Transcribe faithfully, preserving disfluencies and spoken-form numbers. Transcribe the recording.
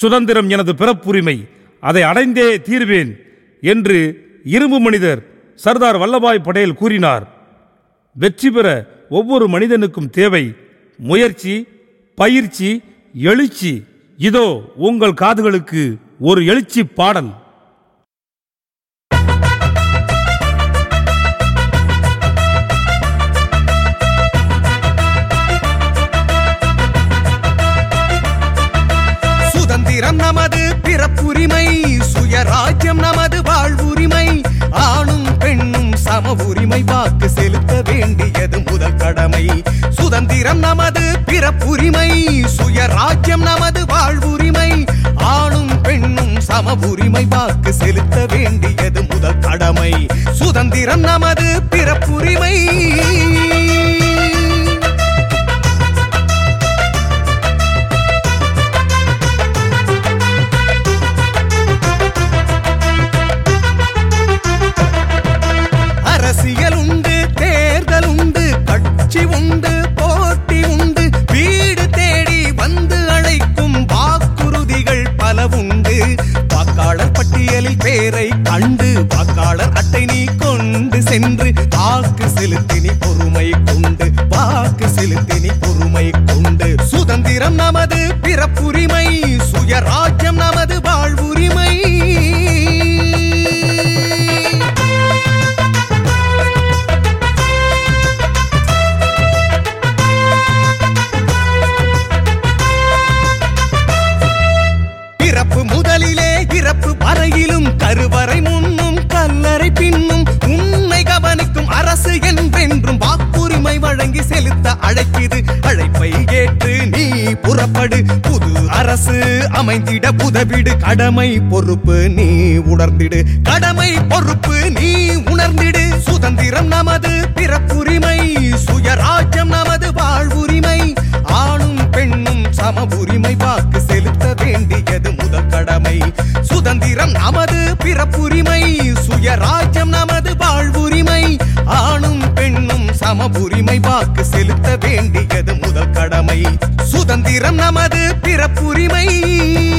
சுதந்திரம் எனது பிறப்புரிமை, அதை அடைந்தே தீர்வேன் என்று இரும்பு மனிதர் சர்தார் வல்லபாய் படேல் கூறினார். வெற்றி பெற ஒவ்வொரு மனிதனுக்கும் தேவை முயற்சி, பயிற்சி, எழுச்சி. இதோ உங்கள் காதுகளுக்கு ஒரு எழுச்சி பாடல். சுதந்திரம் நமது பிறப்புரிமை, சுயராஜ்யம் நமது வாழ்வுரிமை, ஆணும் பெண்ணும் சம உரிமை, வாக்கு செலுத்த வேண்டியது முதல் கடமை. சுதந்திரம் நமது பிறப்புரிமை, சுயராஜ்யம் நமது வாழ்வுரிமை, ஆணும் பெண்ணும் சம உரிமை, வாக்கு செலுத்த வேண்டியது முதல் கடமை. சுதந்திரம் நமது பிறப்புரிமை. அரசியல் உண்டு, தேர்தல் உண்டு, கட்சி உண்டு, போட்டி உண்டு, வீடு தேடி வந்து அழைக்கும் வாக்குறுதிகள் பல உண்டு. வாக்காளர் பட்டியலில் பேரை கண்டு வாக்காளர் அட்டை நீ கொண்டு சென்று வாக்கு செலுத்தினி பொறுமை கொண்டு, வாக்கு செலுத்தினி பொறுமை கொண்டு. சுதந்திரம் நமது பிறப்புரிமை, சுயராஜ்யம் நமது வாழ்வுரிமை. பிறப்பு முதலிலே இறப்பு வரையிலும், கருவறை முன்னும் கல்லறை பின்னும், உன்னை கவனிக்கும் அரசு என்றென்றும் வாக்குரிமை வழங்கி செலுத்த அழைக்குது. அழைப்பை ஏற்று நீ புறப்படு, புது அரசு அமைந்திட உதவிடு. கடமை பொறுப்பு நீ உணர்ந்திடு, கடமை பொறுப்பு நீ உணர்ந்திடு. சுதந்திரம் நமது பிறப்புரிமை, சுயராஜ்யம் நமது வாழ்வுரிமை, ஆணும் பெண்ணும் சம உரிமை, வாக்கு செலுத்த வேண்டியது முதல் கடமை. சுதந்திரம் நமது பிறப்புரிமை, சுயராஜ்யம் நமது வாழ்வுரிமை, ஆணும் பெண்ணும் சம உரிமை, வாக்கு செலுத்த வேண்டியது முதல் கடமை. சுதந்திரம் நமது பிறப்புரிமை.